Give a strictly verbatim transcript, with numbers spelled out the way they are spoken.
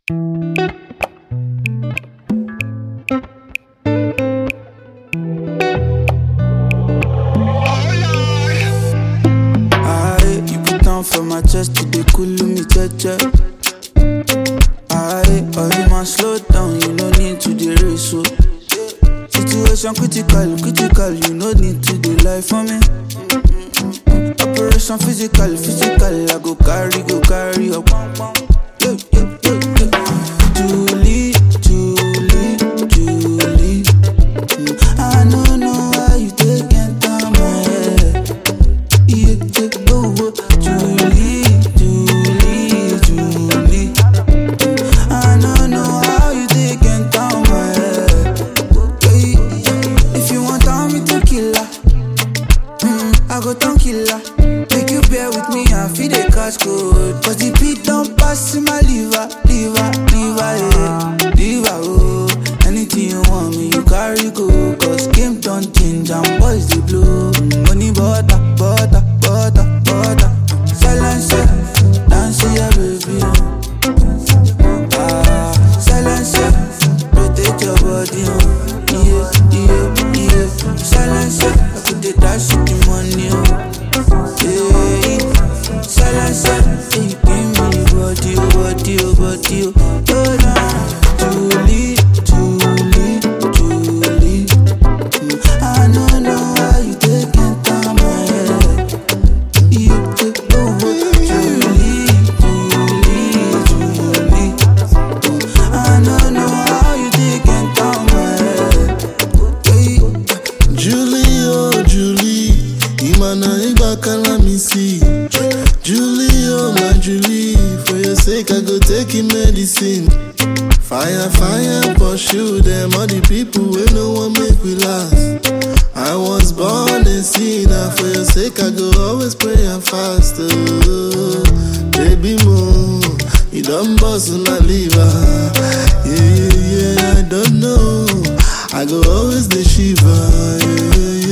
For my chest to be cool, me cheche. Aye, oh you must slow down, you no need to the race. So situation critical, critical, you no need to the life for me. Operation physical, physical, I go carry, go carry up. Yeah, yeah, yeah, yeah. Julie, Julie, Julie. Mm, I don't know why you take it down my head. Yeah, yeah, oh, oh. Julie, Julie, Julie. I don't know how you take it down my head. Yeah, yeah. If you want tell me to kill her, mm, I go down killer. Make you bear with me and feed the cash code. Cause the beat don't pass in my liver, liver, liver, yeah. Liver, oh. Anything you want me, you carry go. Cause game don't change and boys they blow. Money butter, butter, butter, butter. Silence, dance, yeah, baby. Ah, silence, rotate your body, oh. Yeah, yeah, yeah. Silence, I could dey dash you the money, oh. Yeah, silence, hey, give me your body, oh, body, oh, body, oh. Oh, nah. Julie, Julie, Julie. Mm, I don't know how you take it down my head. You take over, Julie, Julie, Julie. Mm, I don't know how you take it down my head. Yeah. Julie, oh Julie, Imana Ibakala misi. Julie, oh my Julie, for your sake I go take your medicine. Fire, fire, pursue them, all the people we no one make we last. I was born a sinner, for your sake I go always pray and fast. Oh, baby moon, you don't bust on my liver. Yeah, yeah, yeah, I don't know, I go always the shiver. Yeah, yeah,